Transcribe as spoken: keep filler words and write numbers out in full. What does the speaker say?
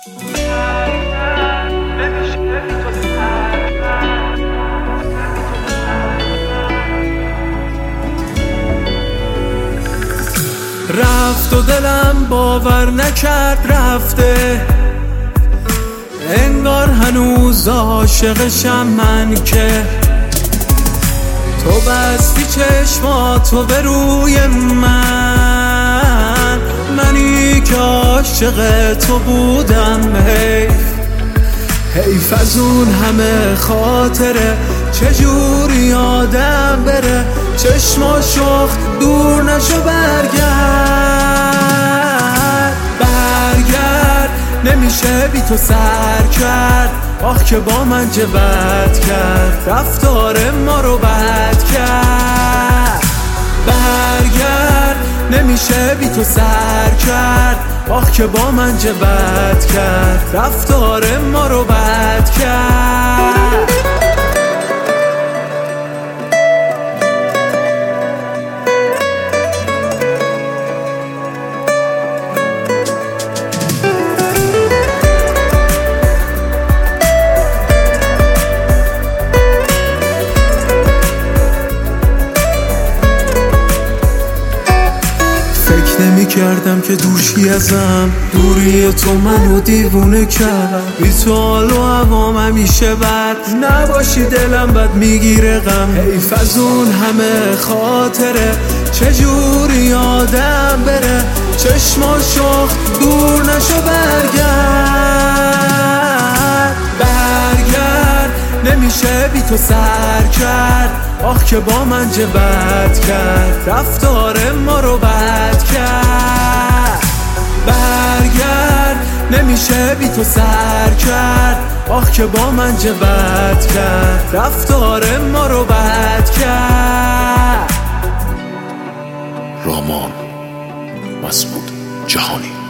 رفت و دلم باور نکرد رفته، انگار هنوز عاشقشم من که تو بستی چشماتو به روی من، منی که عاشق تو بودم. حیف حیف از اون همه خاطره، چجوری یادم بره، چشما شخت دور نشو برگرد. برگرد نمیشه بی تو سر کرد، آخ که با من چه بد کرد، رفتار ما رو بد کرد. برگرد نمیشه بی تو سر کرد، آخ که با من چه بد کرد، رفتار ما رو بد کرد. فکر نمی کردم که دورشی ازم، دوری تو منو دیوونه کرد. بی تو حال و هوام همیشه بد، نباشی دلم بد میگیره غم. حیف از اون همه خاطره، چجوری یادم بره، چشما شخت دور نشو برگرد. برگرد نمیشه بی تو سر کرد، آخ که با من چه بد کرد، رفتار ما رو بد کرد. برگرد نمیشه بی تو سر کرد، آخ که با من چه بد کرد، رفتار ما رو بد کرد. رامان مسعود جهانی.